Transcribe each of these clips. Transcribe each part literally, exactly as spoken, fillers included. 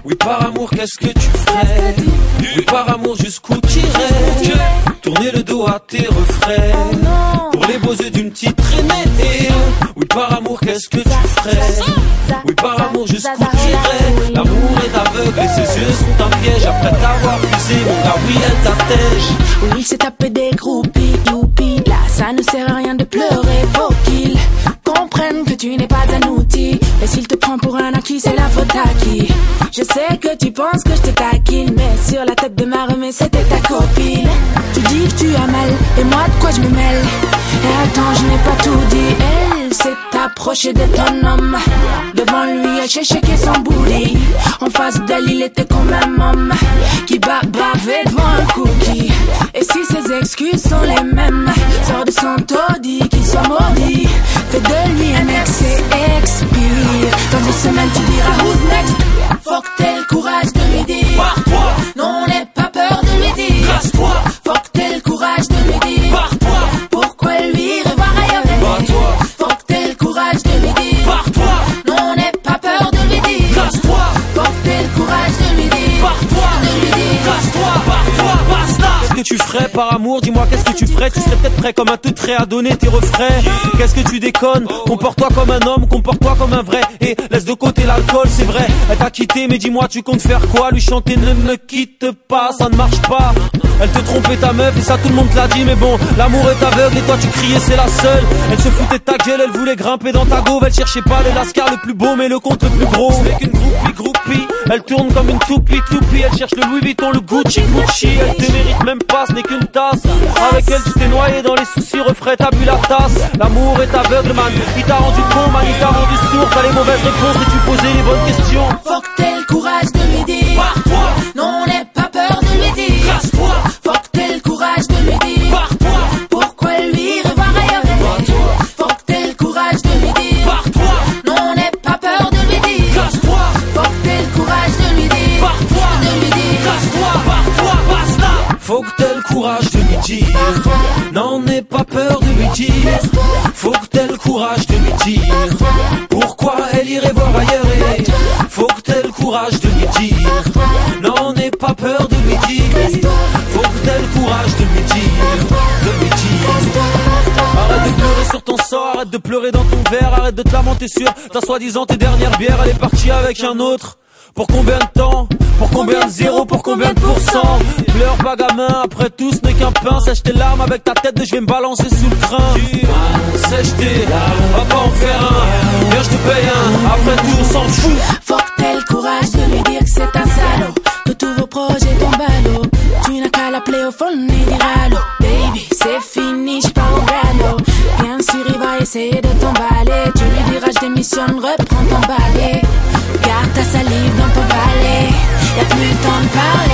Oui, par amour, qu'est-ce que tu ferais? Oui, par amour, jusqu'où t'irais? Tourner le dos à tes refrains pour les beaux yeux d'une petite traînée. Oui, par amour, qu'est-ce que tu ferais? Oui, par amour, jusqu'où t'irais? L'amour est aveugle et ses yeux sont un piège. Après t'avoir puisé, mon gars, oui, elle t'attèche. Oui, c'est taper des groupies, youpi. Là, ça ne sert à rien de pleurer. Faut qu'il comprenne que tu n'es pas un outil. Et s'il te prend pour un acquis, c'est la faute à qui? Je sais que tu penses que je te taquine, mais sur la tête de ma remise, c'était ta copine. Tu dis que tu as mal, et moi de quoi je me mêle? Et attends, je n'ai pas tout dit. Elle s'est approchée de ton homme. Devant lui, elle chéchait son booty. En face d'elle, il était comme un homme qui bat bavé devant un cookie. Et si ses excuses sont les mêmes, sors de son taudis, qu'il soit maudit. Fais de lui un ex et expire. Dans une semaine, tu diras who's next. Faut que t'aies le courage de lui dire Pars-toi. Non, n'aie pas peur de lui dire Casse-toi. Faut que t'aies le courage de lui dire Pars-toi. Pourquoi lui revoir ailleurs? Pars-toi. Faut que t'aies le courage de lui dire Pars-toi. Non, n'aie pas peur de lui dire Casse-toi. Faut que t'aies le courage de lui dire Pars-toi. De lui dire Casse-toi. Pars-toi. Basta. Qu'est-ce que tu ferais par amour? Dis-moi, qu'est-ce que tu ferais? Tu serais peut-être prêt comme un teutré à donner tes refrains. Qu'est-ce que tu déconnes? Comporte-toi comme un homme, comporte-toi comme un vrai. Et laisse de côté l'alcool, c'est vrai. Elle t'a quitté, mais dis-moi, tu comptes faire quoi? Lui chanter ne me quitte pas, ça ne marche pas. Elle te trompait ta meuf et ça tout le monde te l'a dit. Mais bon, l'amour est aveugle et toi tu criais c'est la seule. Elle se foutait de ta gueule, elle voulait grimper dans ta gauve. Elle cherchait pas le lascar le plus beau mais le compte le plus gros. C'est qu'une groupie, groupie. Elle tourne comme une toupie, toupie. Elle cherche le Louis Vuitton, le Gucci, Gucci. Elle te mérite même pas, ce n'est qu'une tasse. Avec elle tu t'es noyé dans les soucis, refrais t'as bu la tasse. L'amour est aveugle man, il t'a rendu con man, il t'a rendu sourd. T'as les mauvaises réponses et tu posais les bonnes questions. Faut que t'aies le courage de lui dire Pars-toi. Non, n'aie pas peur de lui dire Casse-toi. Faut que t'aies le courage de lui dire Pars-toi. Pourquoi lui revoir ailleurs? Faut que t'aies le courage de lui dire Pars-toi. Non, n'aie pas peur de lui dire Casse-toi. Faut que t'aies le courage de lui dire Pars-toi. De lui dire Casse-toi. Pars-toi. Basta. Faut que t'aies le courage de lui dire non, n'aie pas peur de lui dire. Faut que t'aies le courage de lui dire pourquoi elle irait voir ailleurs. Et faut que t'aies le courage de lui dire non, n'aie pas peur de lui dire. Faut que t'aies le courage de lui dire, de lui dire. Arrête de pleurer sur ton sort, arrête de pleurer dans ton verre, arrête de te lamenter sur ta soi-disant tes dernières bières. Elle est partie avec un autre. Pour combien de temps? Pour combien de zéro? Pour combien de pourcents? Pleure pas gamin, après tout ce n'est qu'un pain. Sèche tes larmes avec ta tête de je vais me balancer sous le train. Sèche tes larmes, va pas en faire un. Viens je te paye un, après tout on s'en fout. Faut que t'aies le courage de lui dire que c'est un salaud, que tous vos projets tombent à l'eau. Tu n'as qu'à l'appeler au phone et dire allô. Baby, c'est fini, j'pars au galop. Bien sûr il va essayer de t'emballer. Tu lui diras je démissionne, reprends ton balai. Garde ta salive dans ton balai, y'a plus le temps de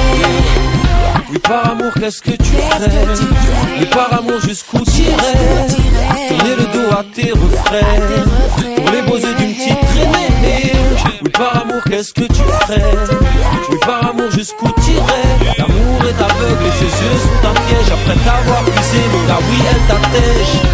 parler. Oui par amour qu'est-ce que tu ferais? Oui par amour jusqu'où t'irais? Tourner le dos à tes refrains pour les beaux yeux d'une petite traînée. Oui par amour qu'est-ce que tu ferais? Oui par amour jusqu'où t'irais? L'amour est aveugle et ses yeux sont un piège. Après t'avoir puisé mon gars oui elle t'attèche.